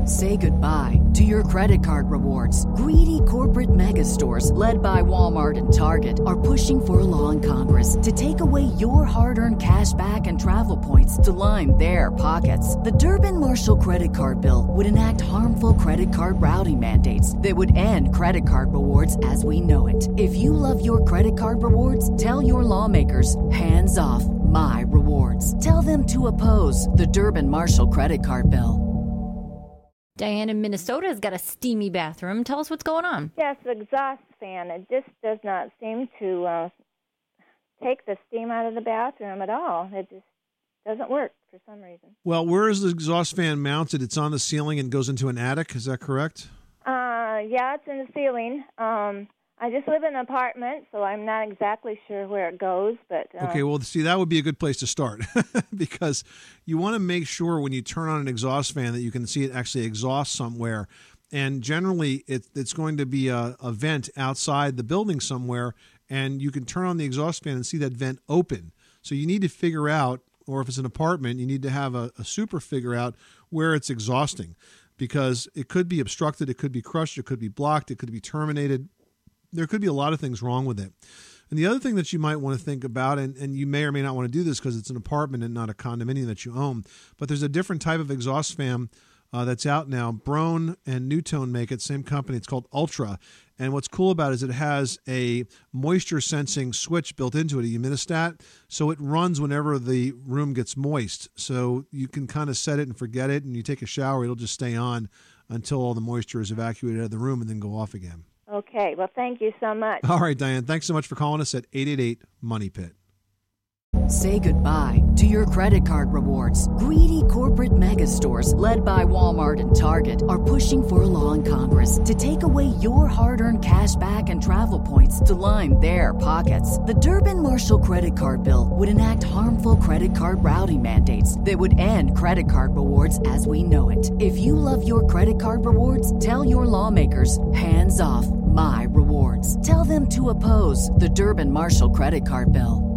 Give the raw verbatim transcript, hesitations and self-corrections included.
Say goodbye to your credit card rewards. Greedy corporate mega stores, led by Walmart and Target, are pushing for a law in Congress to take away your hard-earned cash back and travel points to line their pockets. The Durbin-Marshall credit card bill would enact harmful credit card routing mandates that would end credit card rewards as we know it. If you love your credit card rewards, tell your lawmakers, hands off my rewards. Tell them to oppose the Durbin-Marshall credit card bill. Diane in Minnesota has got a steamy bathroom. Tell us what's going on. Yes, the exhaust fan. It just does not seem to uh, take the steam out of the bathroom at all. It just doesn't work for some reason. Well, where is the exhaust fan mounted? It's on the ceiling and goes into an attic. Is that correct? Uh, yeah, it's in the ceiling. Um, I just live in an apartment, so I'm not exactly sure where it goes. But uh, okay, well, see, that would be a good place to start because you want to make sure when you turn on an exhaust fan that you can see it actually exhaust somewhere. And generally, it, it's going to be a, a vent outside the building somewhere, and you can turn on the exhaust fan and see that vent open. So you need to figure out, or if it's an apartment, you need to have a, a super figure out where it's exhausting because it could be obstructed, it could be crushed, it could be blocked, it could be terminated. There could be a lot of things wrong with it. And the other thing that you might want to think about, and, and you may or may not want to do this because it's an apartment and not a condominium that you own, but there's a different type of exhaust fan uh, that's out now. Broan and Newtone make it, same company. It's called Ultra. And what's cool about it is it has a moisture sensing switch built into it, a humidistat, so it runs whenever the room gets moist. So you can kind of set it and forget it, and you take a shower, it'll just stay on until all the moisture is evacuated out of the room and then go off again. Okay, well, thank you so much. All right, Diane, thanks so much for calling us at eight eight eight, money pit. Say goodbye to your credit card rewards. Greedy corporate mega stores, led by Walmart and Target, are pushing for a law in Congress to take away your hard-earned cash back and travel points to line their pockets. The Durbin-Marshall credit card bill would enact harmful credit card routing mandates that would end credit card rewards as we know it. If you love your credit card rewards, tell your lawmakers, hands off my rewards. Tell them to oppose the Durbin-Marshall credit card bill.